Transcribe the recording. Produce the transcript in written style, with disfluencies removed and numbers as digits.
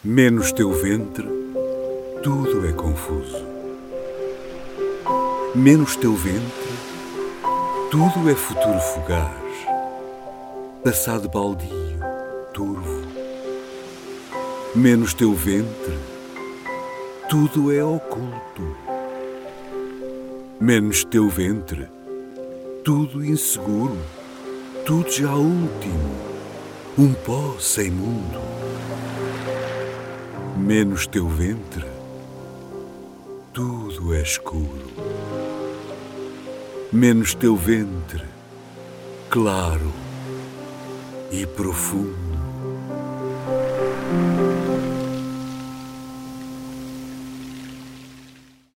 Menos teu ventre, tudo é confuso. Menos teu ventre, tudo é futuro fugaz, passado baldio, turvo. Menos teu ventre, tudo é oculto. Menos teu ventre, tudo inseguro, tudo já último, um pó sem mundo. Menos teu ventre, tudo é escuro. Menos teu ventre, claro e profundo.